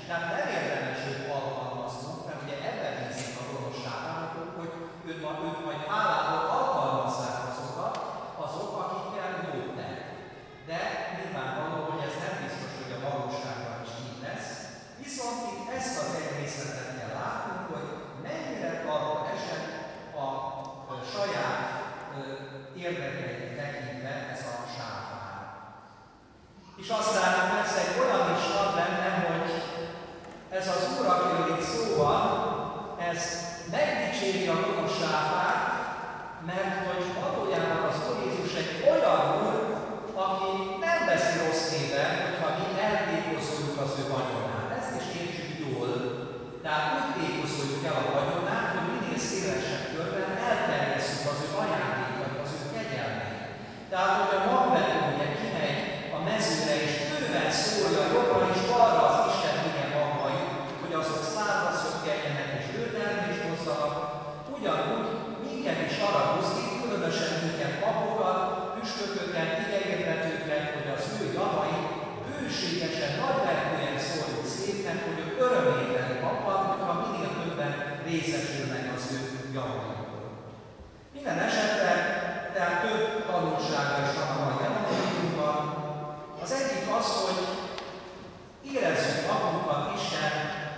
Tehát nem érdemes őt alkalmaznunk, mert ugye ebben bízik a gonoszságának, hogy őt majd hálából alkalmazzák azok, akikkel jót tett. De nyilvánvaló, hogy ez nem biztos, hogy a valóságban is így lesz. Viszont itt ezt az egy részletet kell látnunk, hogy mennyire arra esett a saját érdekeit tekintve ez a sáfár. És aztán persze egy olyan is van benne, hogy ez az Úr, akiről itt szó van, ez megdicséri a gonosz sáfárt, mert hogy valójában az Úr Jézus egy olyan Úr, aki nem veszi rossz néven, hogyha mi eltékozoljuk az ő vagyonát. Ezt is értsük jól. Tehát úgy tékozoljuk el a vagyonát, hogy minél szélesebb körben elterjesszük az ő ajándékait, az ő kegyelmeit. Tehát, hogy a magvető ugye kimegy a mezőre, és bőven szólja jobbra és balra az Isten ige magvait, hogy azok szárra szökkenjenek és bőtermést hozzanak, ugyanúgy minket is arra buzdít, különösen minket papokat, püspököket, igehirdetőket, hogy az ő javai bőségesen, nagylelkűen szóljuk szépnek, hogy ők örömételi abban, hogyha minél többen részesülnek az ő javaikból. Minden esetben, tehát több tanulsága is van a mai evangéliumban. Az egyik az, hogy érezzük magunkat Isten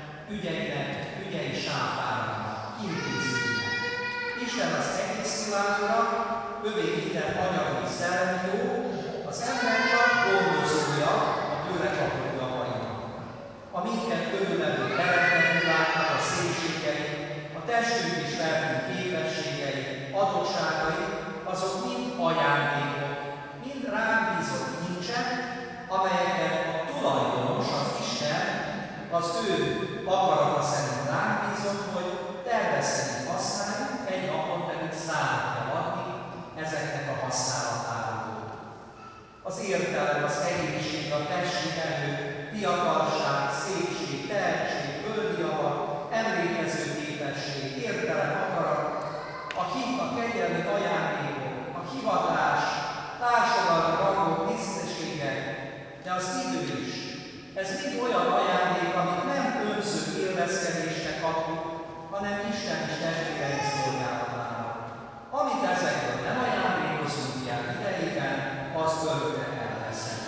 ügyei sáfárának, intézőinek. Isten az egész világra, övé minden anyagi szellemi jó, az ember csak gondozója a tőle kapott javainak. A minket körülvevő teremtett világnak a szépségei, a testünk és lelkünk képességei, adottságai, azok mind ajándékok, mind ránk bízott kincsek, amelyeket a tulajdonos, az Isten, az ő akarata szerint ránk bízott, hogy tervezhetünk használni, egy napon pedig számot kell adni ezeknek a használatáról. Az értelem, az egészség, a testi erő, fiatalság, szépség, tehetség, földi javak, emlékező képesség, értelem, akarat, a kegyelmi ajándékok, a hivatás, társadalmi rangok, tisztességek, de az idő is. Ez mind olyan ajándék, amit nem önző élvezkedésre kapjuk, hanem Isten is testvéreink szolgálatára. Amit ezekből nem ajándékozunk ilyen idejében, az örökre elveszett.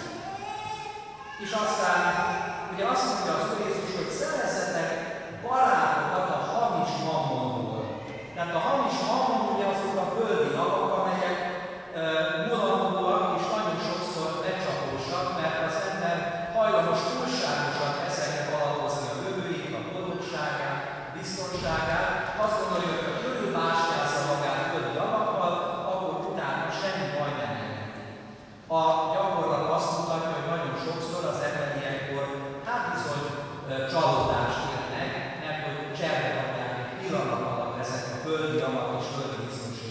És aztán ugye azt mondja az Úr Jézus, hogy szerezzetek barátokat a hamis mammonból. Tehát a hamis mammon ugye azok a földi javak, amelyek mulandóak és nagyon sokszor becsapósak, mert az ember hajlamos túlságosan ezekre alapozni a jövőjét, a boldogságát, biztonságát. Azt gondolja, hogy ha körülmáskázza magát földi javakkal, akkor utána semmi baj nem jelenti. A gyakorlat azt mutatja, hogy nagyon sokszor az ember ilyenkor bizony csalódást érnek, mert hogy cserbe adják egy pillanat alatt ezek a földi javak és földi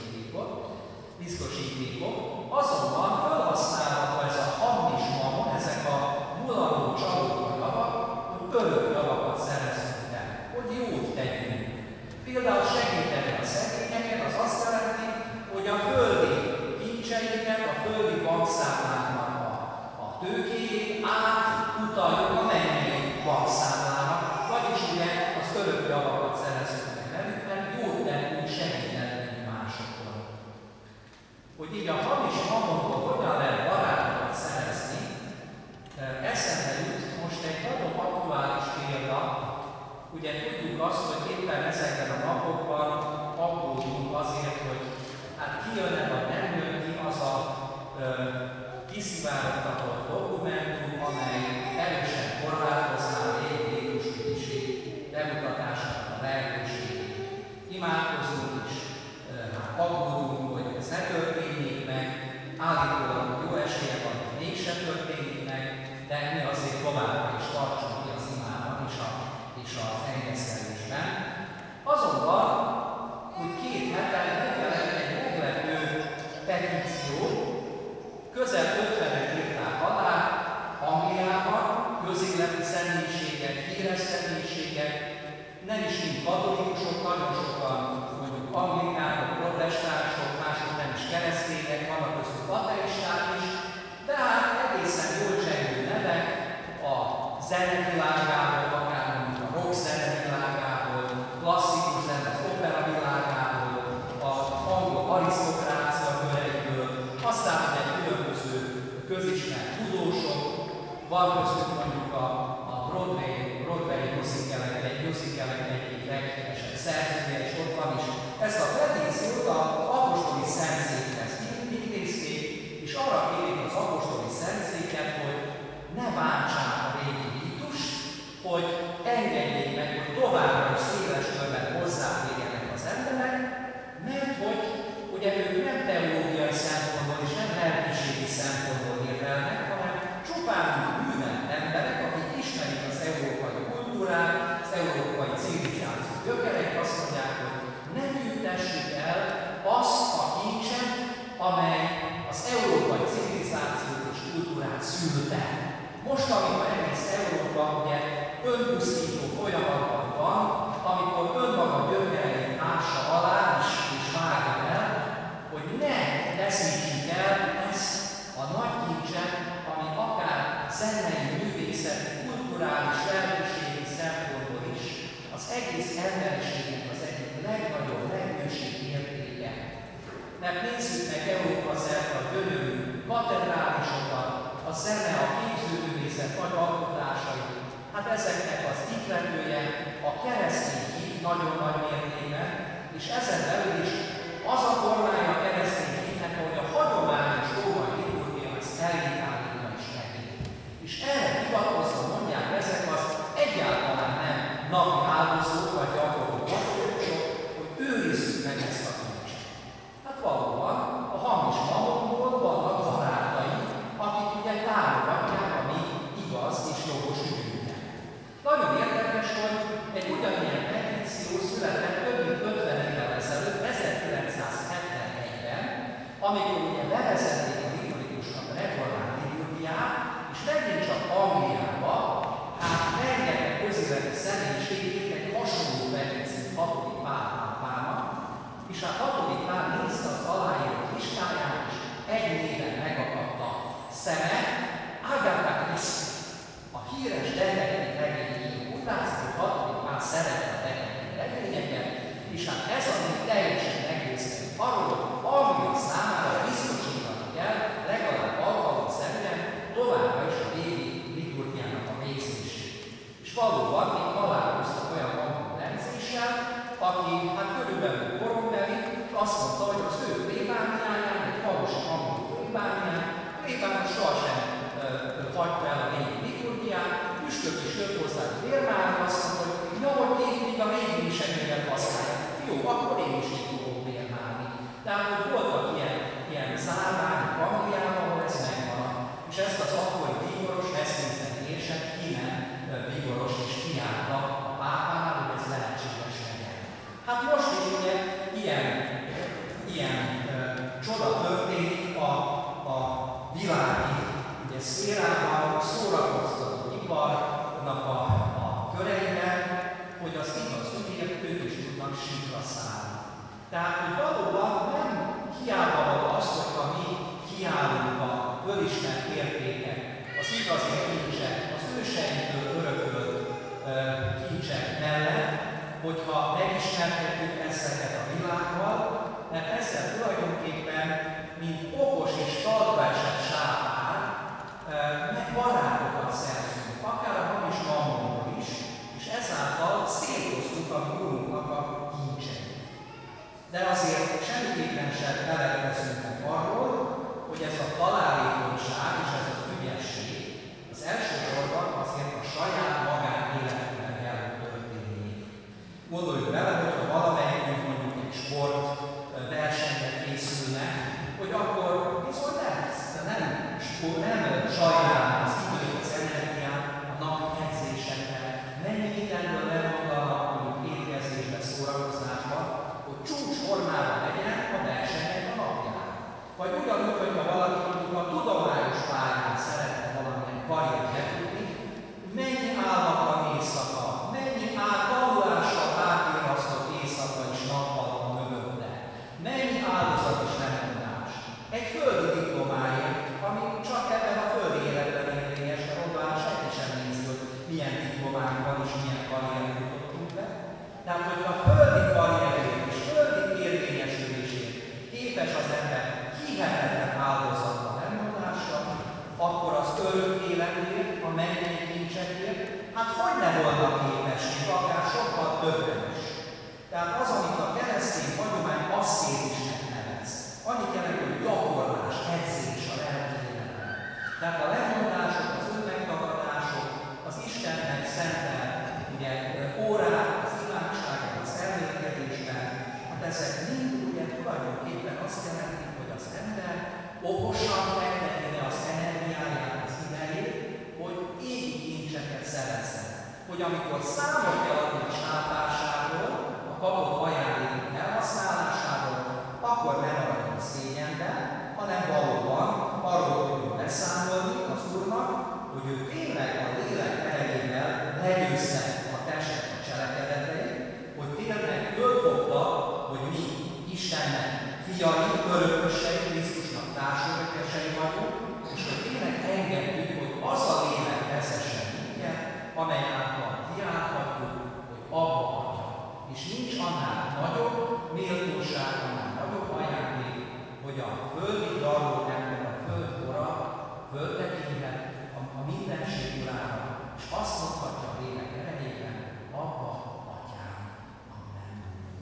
biztosítékok, azonban felhasználható ez a hamis mamon, ezek a mulandó csalódó javak, hogy örök javakat szerezünk el, hogy jót tegyünk. Például segíteni a szegényeket, az azt jelenti, hogy a földi kincseinket, a földi bankszámláknak a tőkéjét átutaljuk a mennyei bankszámlának, vagyis ugye az örök javakat szerezünk meg velük, mert jót tennünk, segíteni másokon. Hogy így a hamis mamonból hogyan lehet barátokat szerezni, eszembe jut most egy nagyon aktuális példa. Ugye tudjuk azt, hogy éppen ezekben a napokban aggódunk azért, hogy kijön-e vagy nem jön ki az a kiszivárogtatott dokumentum, amely erősen korlátozná a Jézus ügység bemutatásának a lehetőségét. Imádkozunk is, aggódunk, hogy ez ne történjék meg, állítólag jó esélye van, hogy mégse történik meg, de mi azért továbbra is tartsunk ki az imában és az engesztelésben. Azonban, úgy 2 hete megjelent egy meglepő petíció, közel 50-en írták alá, Angliában, közéleti személyiségek, híres személyiségek, nem is mind katolikusok, nagyon sokan mondjuk anglikánok, protestánsok, mások nem is keresztények, vannak köztük ateisták is, de egészen jól csengő nevek a zenevilágából, akár most, amikor egész Európa ugye önpusztító folyamatban van, amikor önmaga gyökereit ássa alá és vágja el, hogy ne veszítsük el ezt a nagy kincset, ami akár zenei, művészeti, kulturális, lelkiségi szempontból is az egész emberiségnek az egyik legnagyobb, legősibb értéke. Mert nézzük meg Európa szerte a gyönyörű katedrálisokat, a zene, a képzőművészet nagy alkotásait. Hát ezeknek az ihletője a keresztény hit nagyon nagy mértékben, és ezen belül is az a formája a keresztény hitnek, hogy a hagyományos római liturgia ezt elinkállítja is neki. És erre hivatkozva mondják ezek az egyáltalán nem napi áldozók vagy gyakorló katolikusok, hogy őrizzük meg ezt a kincset. Hát valóban a hamis mamonból vannak barátai, akik ugye támogatják a mi igaz és jogos ügyünket. Nagyon érdekes, hogy egy ugyanilyen petíció született több mint 50 évvel ezelőtt, 1971-ben, amikor ugye bevezették a liturgikusnak a reformált liturgiát, és megint csak Angliába, hát rengeteg közéleti személyiség írt egy hasonló petíciót 6. Pál pápának, és a 6. Pál nézte az aláíró listáját, és egy néven megakadt a szeme, Agatha Christie, a híres detektív regényíró. Úgy látszik, hogy 6. Pál szerette a detektív regényeket, és hát ez a név teljesen meggyőzhető arról, hogy Anglia számára biztosítani kell legalább alkalomszerűen továbbra is a régi liturgiának a végzését. És valóban még találkoztak olyan konkurenciással, aki hát körülbelül korombeli, azt mondta, hogy az ő plébániáján, egy falusi angol plébánián sohasem hagyta el a régi liturgiát, püspök is jött hozzá vérmárra, azt mondta, hogy ja, hogy én még a régi misekönyvet használják. Jó, akkor én is így fogok vérmárni. Tehát, hogy voltak ilyen zárványok Angliában, ahol ez megmaradt. És ezt az akkori vigoros Westminster érsek hímen vigoros és kiállta a pápánál, hogy ez lehetséges legyen. Hát most is ugye ilyen csoda történik a világi ugye, szférában, szórakoztató iparnak a köreiben, hogy az igaz ügyért ők is tudnak síkra szállni. Tehát, hogy valóban nem hiába van az, hogyha mi kiállunk a fölismert értékek, az igazi kincsek, az őseinktől örökölt kincsek mellett, hogyha megismerhetjük ezeket a világgal, mert ezzel tulajdonképpen, mint okos és talpra esett sápár, barátokat szerzünk, akár a hamis mammonból is, és ezáltal szétoztuk a mi Urunknak a kincseit. De azért semmiképpen sem feledkezünk meg arról, hogy ez a találékonyság és ez az ügyesség az elsősorban azért a saját magánéletben kell történni. Gondoljuk bele, hogyha valamelyikünk mondjuk egy sportversenyre készülnek, hogy akkor bizony nem saját ő tényleg